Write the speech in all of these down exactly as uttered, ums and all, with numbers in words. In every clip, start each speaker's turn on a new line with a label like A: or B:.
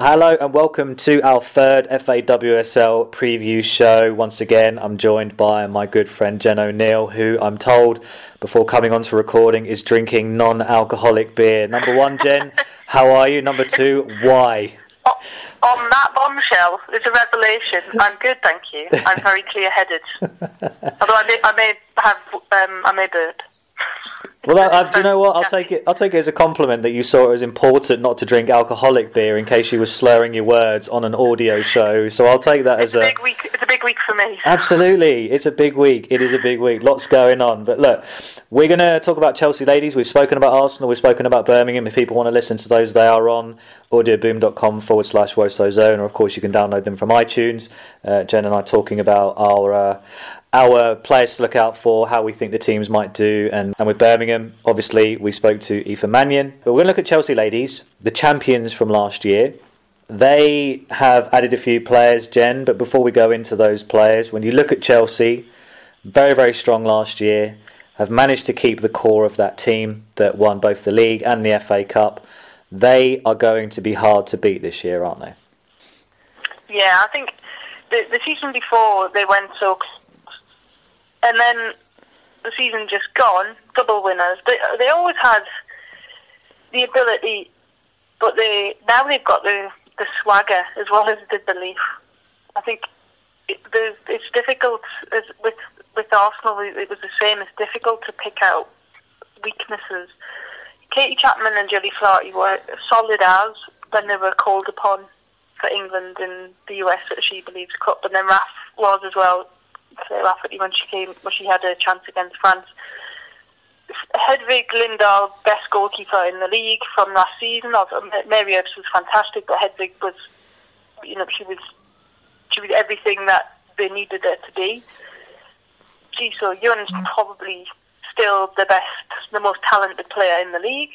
A: Hello and welcome to our third F A W S L preview show. Once again, I'm joined by my good friend Jen O'Neill, who I'm told, before coming on to recording, is drinking non-alcoholic beer. Number one, Jen, how are you? Number two, why?
B: Oh, on that bombshell, it's a revelation. I'm good, thank you. I'm very clear-headed. Although I may, I may have, um, I may burp.
A: Well, I, I, do you know what? I'll take it. I'll take it as a compliment that you saw it as important not to drink alcoholic beer in case you were slurring your words on an audio show. So I'll take that
B: it's
A: as a,
B: a big week. It's a big week for me.
A: Absolutely, it's a big week. It is a big week. Lots going on. But look, we're going to talk about Chelsea ladies. We've spoken about Arsenal. We've spoken about Birmingham. If people want to listen to those, they are on audioboom.com forward slash Woso Zone, or of course you can download them from iTunes. Uh, Jen and I talking about our. Uh, Our players to look out for, how we think the teams might do, and, and with Birmingham, obviously, we spoke to Aoife Mannion. But we're going to look at Chelsea ladies, the champions from last year. They have added a few players, Jen, but before we go into those players, when you look at Chelsea, very, very strong last year, have managed to keep the core of that team that won both the league and the F A Cup. They are going to be hard to beat this year, aren't they?
B: Yeah, I think the, the season before they went so... And then the season just gone, double winners. They they always had the ability, but they now they've got the, the swagger as well as the belief. I think it, it's difficult as with with Arsenal. It was the same. It's difficult to pick out weaknesses. Katie Chapman and Jelly Flaherty were solid as when they were called upon for England in the U S at She Believes Cup, and then Raf was as well. Rafferty when she came, when she had a chance against France. Hedvig Lindahl, best goalkeeper in the league from last season. Mary Earps was fantastic, but Hedvig was, you know, she was, she was everything that they needed her to be. Jisoo Yun's probably still the best, the most talented player in the league.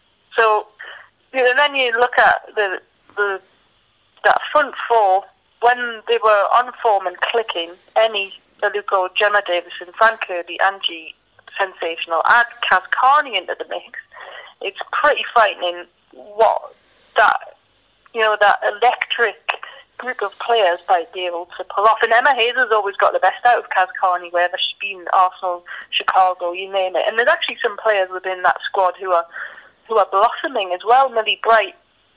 B: So, you know, and then you look at the the that front four. When they were on form and clicking, Eni, Aluko, Gemma Davison, Fran Kirby, Angie, sensational. Add Kaz Carney into the mix. It's pretty frightening what that, you know, that electric group of players might be able to pull off. And Emma Hayes has always got the best out of Kaz Carney, wherever she's been, Arsenal, Chicago, you name it. And there's actually some players within that squad who are who are blossoming as well. Millie Bright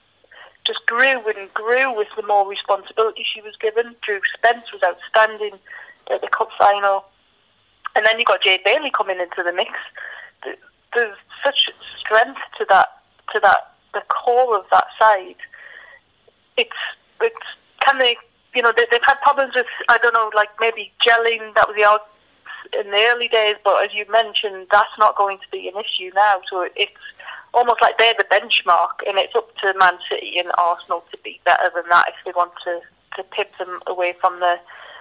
B: just grew and grew with the more responsibility she was given. Drew Spence was outstanding at the cup final. And then you got Jade Bailey coming into the mix. There's such strength to that, to that, the core of that side. It's, it's, can they, you know, they, they've had problems with, I don't know, like maybe gelling, that was the out in the early days, but as you mentioned, that's not going to be an issue now. So it's almost like they're the benchmark, and it's up to Man City and Arsenal to be better than that if they want to, to pip them away from the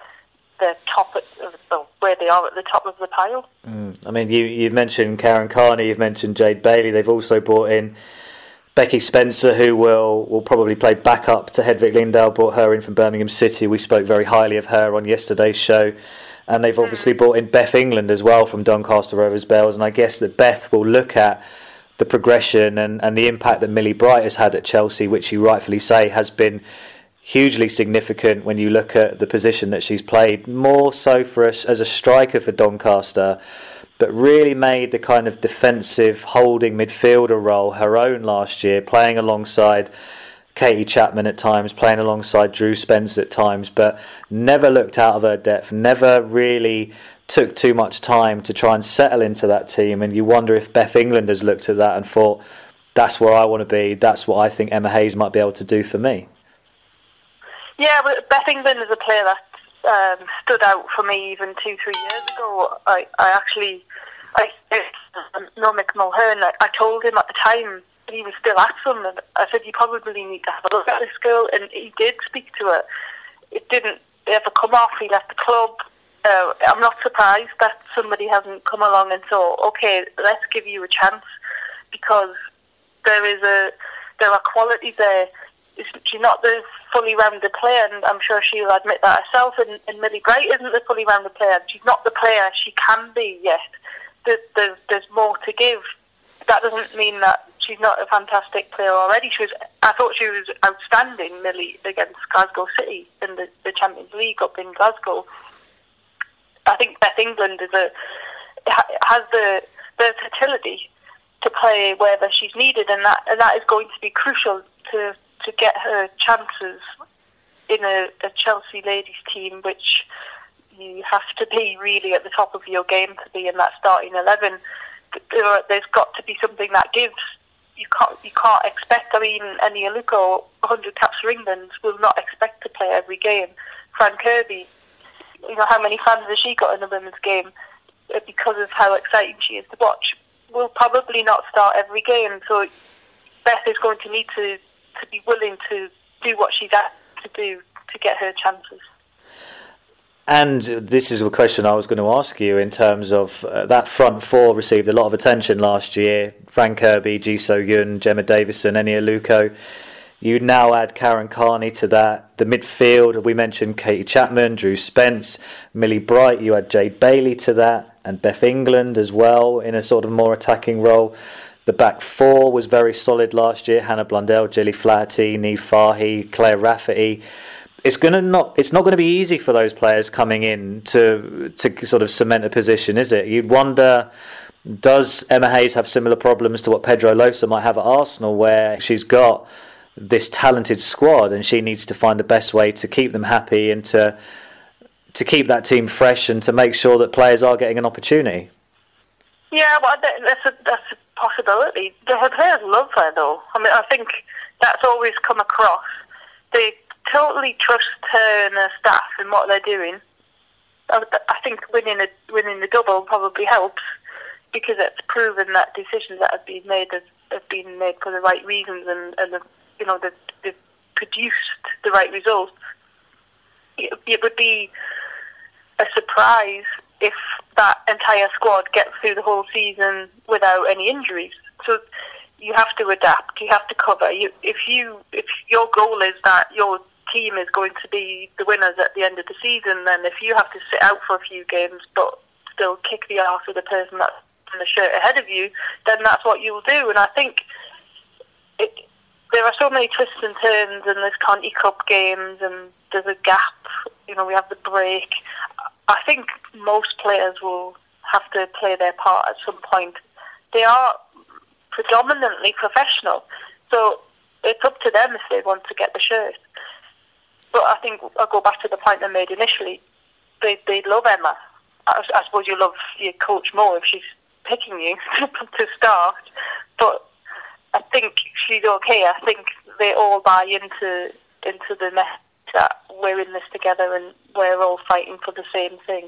B: the top of well, where they are at the top of the pile.
A: Mm. I mean, you you mentioned Karen Carney, you've mentioned Jade Bailey. They've also brought in Becky Spencer, who will will probably play backup to Hedvig Lindahl. Brought her in from Birmingham City. We spoke very highly of her on yesterday's show. And they've obviously brought in Beth England as well from Doncaster Rovers Bells. And I guess that Beth will look at the progression and, and the impact that Millie Bright has had at Chelsea, which you rightfully say has been hugely significant when you look at the position that she's played, more so for us as a striker for Doncaster, but really made the kind of defensive holding midfielder role her own last year, playing alongside Katie Chapman at times, playing alongside Drew Spence at times, but never looked out of her depth, never really took too much time to try and settle into that team. And you wonder if Beth England has looked at that and thought, that's where I want to be, that's what I think Emma Hayes might be able to do for me.
B: Yeah, but Beth England is a player that um, stood out for me even two, three years ago. I, I actually, I um, no Mick Mulhern, I, I told him at the time, he was still at them, and I said, you probably need to have a look at this girl, and he did speak to her. It didn't ever come off. He left the club. Uh, I'm not surprised that somebody hasn't come along and thought, okay, let's give you a chance, because there is a there are qualities there. She's not the fully rounded player, and I'm sure she'll admit that herself, and, and Millie Bright isn't the fully rounded player. She's not the player she can be yet. There, there, there's more to give. That doesn't mean that she's not a fantastic player already. She was. I thought she was outstanding, Millie, against Glasgow City in the, the Champions League up in Glasgow. I think Beth England is a has the versatility to play wherever she's needed, and that and that is going to be crucial to to get her chances in a, a Chelsea ladies team, which you have to be really at the top of your game to be in that starting eleven. There, there's got to be something that gives. You can't you can't expect. I mean, Eni Aluko, one hundred caps for England, will not expect to play every game. Fran Kirby, you know, how many fans has she got in the women's game because of how exciting she is to watch? Will probably not start every game. So Beth is going to need to, to be willing to do what she's asked to do to get her chances.
A: And this is a question I was going to ask you in terms of uh, that front four received a lot of attention last year. Fran Kirby, Ji So-yun, Gemma Davison, Eni Aluko. You now add Karen Carney to that. The midfield, we mentioned Katie Chapman, Drew Spence, Millie Bright. You add Jade Bailey to that, and Beth England as well in a sort of more attacking role. The back four was very solid last year. Hannah Blundell, Jilly Flaherty, Niamh Fahey, Claire Rafferty. It's gonna not. It's not going to be easy for those players coming in to to sort of cement a position, is it? You'd wonder, does Emma Hayes have similar problems to what Pedro Losa might have at Arsenal, where she's got this talented squad and she needs to find the best way to keep them happy and to to keep that team fresh and to make sure that players are getting an opportunity?
B: Yeah, well, that's a that's a possibility. The players love her, though. I mean, I think that's always come across. They totally trust her and her staff and what they're doing. I, I think winning a winning the double probably helps because it's proven that decisions that have been made have, have been made for the right reasons and, and have, you know, they've, they've produced the right results. It, it would be a surprise if that entire squad gets through the whole season without any injuries. So you have to adapt. You have to cover. You, if you if your goal is that your team is going to be the winners at the end of the season, then if you have to sit out for a few games but still kick the arse of the person that's in the shirt ahead of you, then that's what you'll do. And I think it, there are so many twists and turns, and there's Conti Cup games, and there's a gap. You know, we have the break. I think most players will have to play their part at some point. They are predominantly professional, so it's up to them if they want to get the shirt. But I think I'll go back to the point I made initially. They they love Emma. I, I suppose you love your coach more if she's picking you to start. But I think she's okay. I think they all buy into into the message that we're in this together and we're all fighting for the same thing.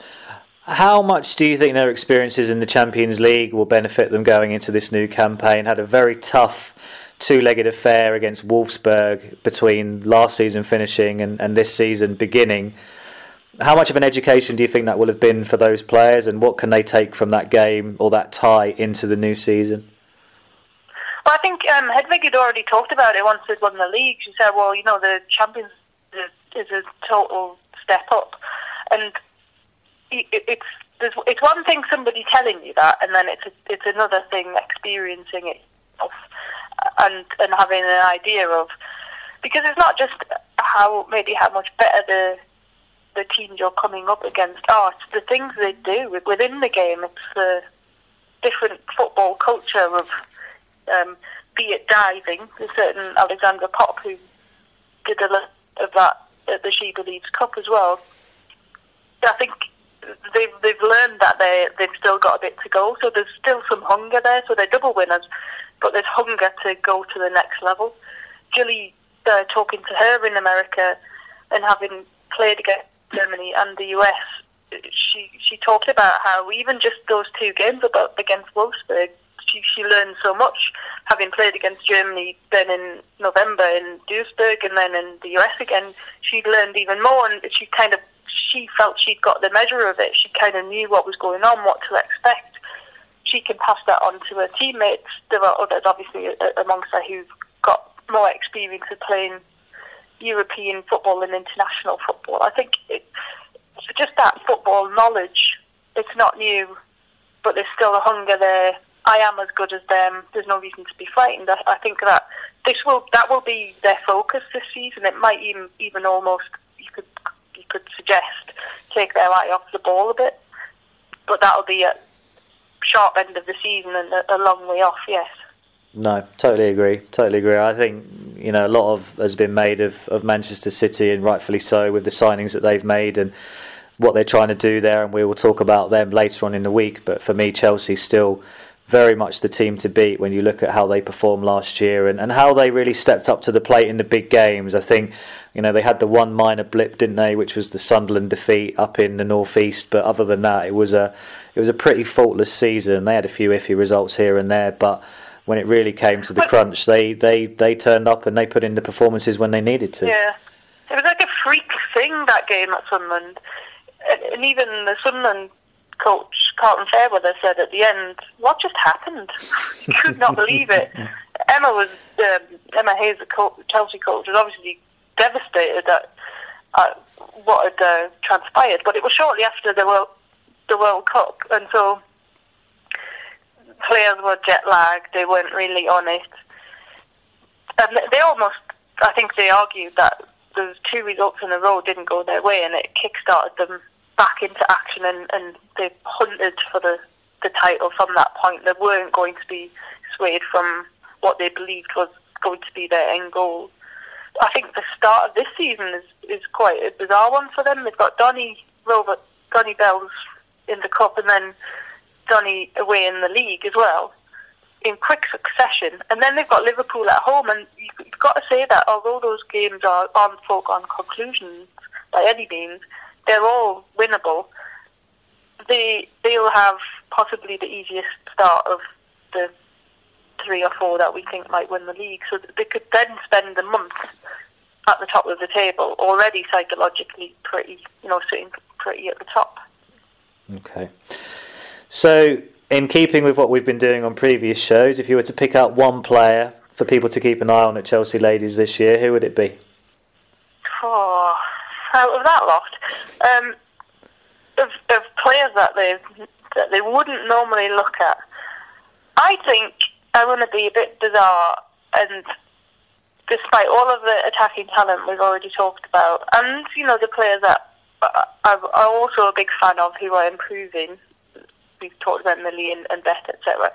A: How much do you think their experiences in the Champions League will benefit them going into this new campaign? Had a very tough two-legged affair against Wolfsburg between last season finishing and, and this season beginning. How much of an education do you think that will have been for those players, and what can they take from that game or that tie into the new season?
B: Well, I think um, Hedvig had already talked about it once they'd won the league. She said, well, you know, the Champions is a total step up. And it's it's one thing somebody telling you that, and then it's a, it's another thing experiencing it and and having an idea of, because it's not just how maybe how much better the the teams you're coming up against are. It's the things they do within the game. It's the different football culture of, um, be it diving. There's certain Alexandra Popp who did a lot of that at the She Believes Cup as well. I think they've they've learned that they they've still got a bit to go. So there's still some hunger there. So they're double winners, but there's hunger to go to the next level. Julie, uh, talking to her in America and having played against Germany and the U S, she she talked about how even just those two games about against Wolfsburg, she she learned so much, having played against Germany then in November in Duisburg and then in the U S again. She learned even more, and she kind of she felt she'd got the measure of it. She kind of knew what was going on, what to expect. She can pass that on to her teammates. There are others, obviously, amongst her who've got more experience of playing European football and international football. I think it, just that football knowledge, it's not new, but there's still a hunger there. I am as good as them. There's no reason to be frightened. I, I think that this will that will be their focus this season. It might even even almost you could you could suggest take their eye off the ball a bit, but that'll be at sharp end of the season and a, a long way off. Yes.
A: No, totally agree. Totally agree. I think, you know, a lot of has been made of, of Manchester City, and rightfully so, with the signings that they've made and what they're trying to do there, and we will talk about them later on in the week. But for me, Chelsea's still very much the team to beat when you look at how they performed last year and, and how they really stepped up to the plate in the big games. I think, you know, they had the one minor blip, didn't they, which was the Sunderland defeat up in the northeast. But other than that, it was a it was a pretty faultless season. They had a few iffy results here and there, but when it really came to the crunch, they, they, they turned up and they put in the performances when they needed to.
B: Yeah, it was like a freak thing, that game at Sunderland. And even the Sunderland coach, Carlton Fairweather, said at the end, what just happened? He could not believe it. Emma was um, Emma Hayes, the co- Chelsea coach, was obviously devastated at, at what had uh, transpired. But it was shortly after the World, the World Cup, and so players were jet lagged. They weren't really on it, and they almost, I think, they argued that those two results in a row didn't go their way, and it kick-started them back into action, and, and they hunted for the, the title from that point. They weren't going to be swayed from what they believed was going to be their end goal. I think the start of this season is, is quite a bizarre one for them. They've got Donny Robert, Donny Bells in the cup, and then Donny away in the league as well, in quick succession. And then they've got Liverpool at home, and you've got to say that although those games are, aren't foregone conclusions by any means, they're all winnable. They, they'll have possibly the easiest start of the three or four that we think might win the league. So they could then spend a month at the top of the table, already psychologically pretty, you know, sitting pretty at the top.
A: Okay. So, in keeping with what we've been doing on previous shows, if you were to pick out one player for people to keep an eye on at Chelsea Ladies this year, who would it be?
B: Oh, out of that lot, um, of, of players that they that they wouldn't normally look at, I think I'm going to be a bit bizarre, and despite all of the attacking talent we've already talked about, and you know the players that I'm also a big fan of who are improving. We've talked about Millie and, and Beth, et cetera.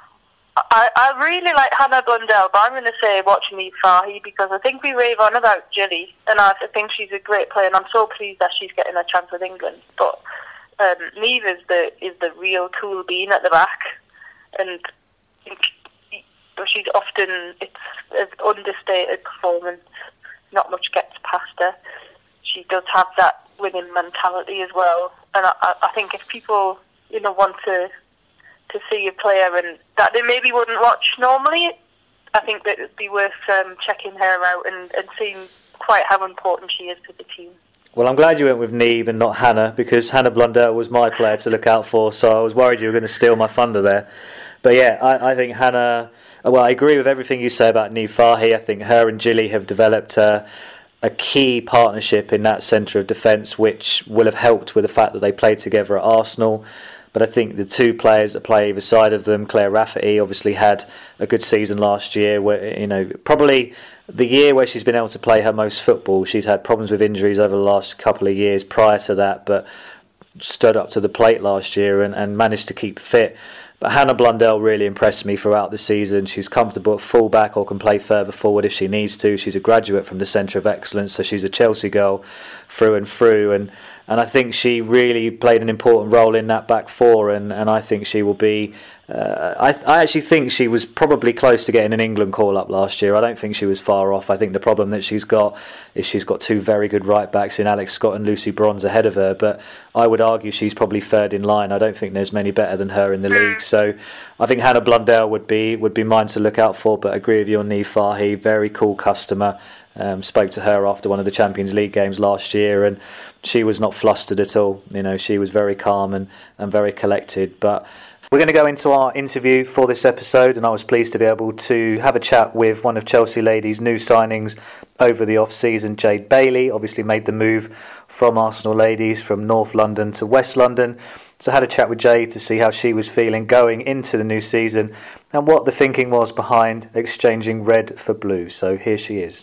B: I, I really like Hannah Blundell, but I'm going to say watch Niamh Fahey, because I think we rave on about Gilly, and I think she's a great player, and I'm so pleased that she's getting a chance with England. But um, Niamh is the is the real tool bean at the back, and I think she's often, it's an understated performance. Not much gets past her. She does have that winning mentality as well, and I, I think if people, you know, want to to see a player and that they maybe wouldn't watch normally, I think that it'd be worth um, checking her out and, and seeing quite how important she is to the team.
A: Well, I'm glad you went with Niamh and not Hannah, because Hannah Blundell was my player to look out for, so I was worried you were going to steal my thunder there. But yeah, I, I think Hannah, well, I agree with everything you say about Niamh Fahey. I think her and Gilly have developed uh, a key partnership in that centre of defence, which will have helped with the fact that they played together at Arsenal. But I think the two players that play either side of them, Claire Rafferty obviously had a good season last year, where, you know, probably the year where she's been able to play her most football. She's had problems with injuries over the last couple of years prior to that, but stood up to the plate last year and, and managed to keep fit. But Hannah Blundell really impressed me throughout the season. She's comfortable at full-back or can play further forward if she needs to. She's a graduate from the Centre of Excellence, so she's a Chelsea girl through and through. And, and I think she really played an important role in that back four, and, and I think she will be... Uh, I, I actually think she was probably close to getting an England call-up last year. I don't think she was far off. I think the problem that she's got is she's got two very good right-backs in Alex Scott and Lucy Bronze ahead of her, but I would argue she's probably third in line. I don't think there's many better than her in the league. So I think Hannah Blundell would be would be mine to look out for, but I agree with you on Niamh Fahey. Very cool customer. Um, spoke to her after one of the Champions League games last year, and she was not flustered at all. You know, she was very calm and, and very collected. But we're going to go into our interview for this episode, and I was pleased to be able to have a chat with one of Chelsea Ladies' new signings over the off-season, Jade Bailey. Obviously made the move from Arsenal Ladies from North London to West London. So I had a chat with Jade to see how she was feeling going into the new season and what the thinking was behind exchanging red for blue. So here she is.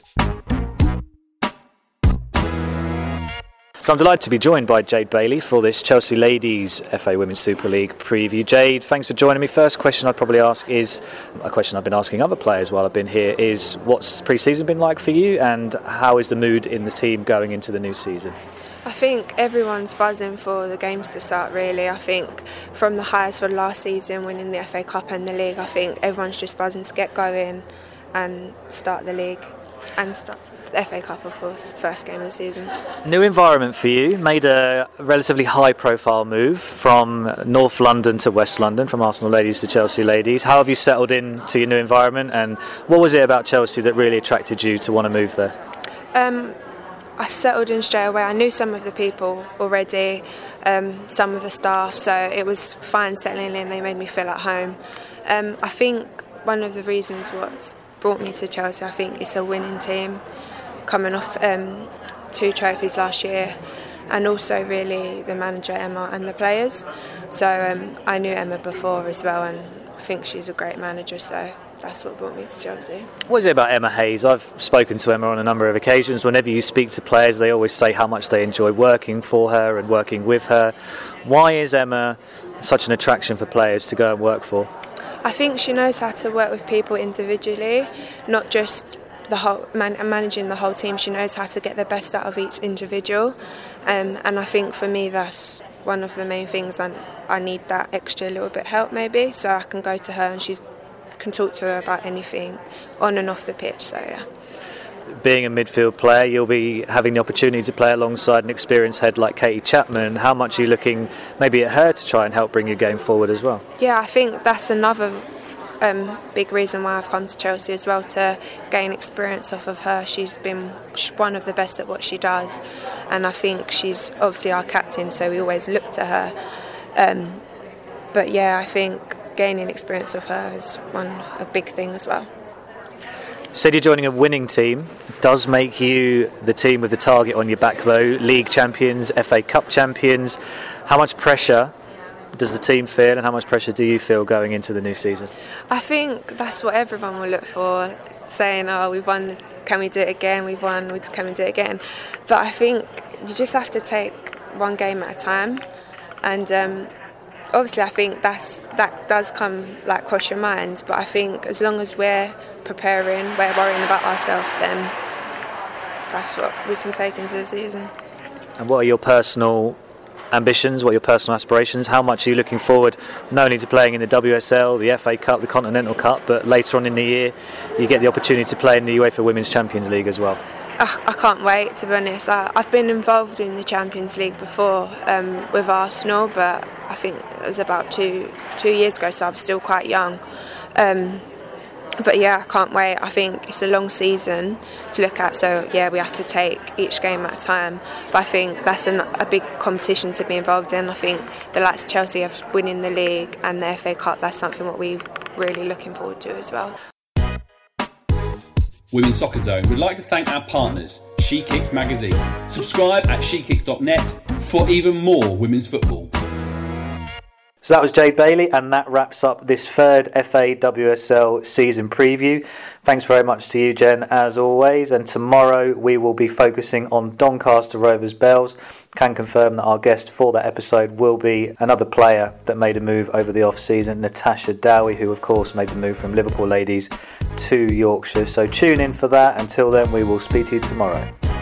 A: So I'm delighted to be joined by Jade Bailey for this Chelsea Ladies F A Women's Super League preview. Jade, thanks for joining me. First question I'd probably ask is, a question I've been asking other players while I've been here, is what's pre-season been like for you and how is the mood in the team going into the new season?
C: I think everyone's buzzing for the games to start, really. I think from the highs for last season, winning the F A Cup and the league, I think everyone's just buzzing to get going and start the league and start the F A Cup, of course, first game of the season.
A: New environment for you, made a relatively high profile move from North London to West London, from Arsenal Ladies to Chelsea Ladies. How have you settled into your new environment and what was it about Chelsea that really attracted you to want to move there?
C: Um, I settled in straight away. I knew some of the people already, um, some of the staff, so it was fine settling in. They made me feel at home. Um, I think one of the reasons what's brought me to Chelsea, I think it's a winning team, coming off um, two trophies last year, and also really the manager Emma and the players. So um, I knew Emma before as well, and I think she's a great manager, so that's what brought me to Chelsea.
A: What is it about Emma Hayes? I've spoken to Emma on a number of occasions. Whenever you speak to players, they always say how much they enjoy working for her and working with her. Why is Emma such an attraction for players to go and work for?
C: I think she knows how to work with people individually, not just the whole man, managing the whole team. She knows how to get the best out of each individual, um, and I think for me that's one of the main things. I, I need that extra little bit help maybe, so I can go to her and she can talk to her about anything on and off the pitch. So yeah.
A: Being a midfield player, you'll be having the opportunity to play alongside an experienced head like Katie Chapman. How much are you looking maybe at her to try and help bring your game forward as well?
C: Yeah, I think that's another Um, big reason why I've come to Chelsea as well, to gain experience off of her. She's been one of the best at what she does, and I think she's obviously our captain, so we always look to her. Um, but yeah, I think gaining experience of her is one a big thing as well.
A: Said you're joining a winning team. Does make you the team with the target on your back though. League champions, F A Cup champions. How much pressure does the team feel and how much pressure do you feel going into the new season?
C: I think that's what everyone will look for, saying, oh, we've won, can we do it again? We've won, can we do it again? But I think you just have to take one game at a time, and um, obviously I think that's that does come like cross your mind, but I think as long as we're preparing, we're worrying about ourselves, then that's what we can take into the season.
A: And what are your personal ambitions, what are your personal aspirations? How much are you looking forward not only to playing in the W S L, the F A Cup, the Continental Cup, but later on in the year you get the opportunity to play in the UEFA Women's Champions League as well?
C: Oh, I can't wait, to be honest. I, I've been involved in the Champions League before um, with Arsenal, but I think it was about two two years ago, so I'm still quite young. Um, But yeah, I can't wait. I think it's a long season to look at, so yeah, we have to take each game at a time. But I think that's an, a big competition to be involved in. I think the likes of Chelsea have winning the league and the F A Cup, that's something what we're really looking forward to as well.
D: Women's Soccer Zone would like to thank our partners, She Kicks magazine. Subscribe at she kicks dot net for even more women's football.
A: So that was Jade Bailey, and that wraps up this third F A W S L season preview. Thanks very much to you, Jen, as always. And tomorrow we will be focusing on Doncaster Rovers Bells. Can confirm that our guest for that episode will be another player that made a move over the off-season, Natasha Dowie, who of course made the move from Liverpool Ladies to Yorkshire. So tune in for that. Until then, we will speak to you tomorrow.